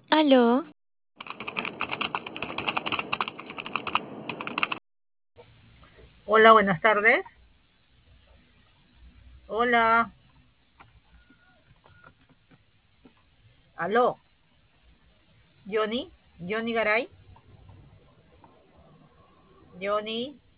Aló, Hola, buenas tardes. Hola, aló, Johnny, Johnny Garay, Johnny.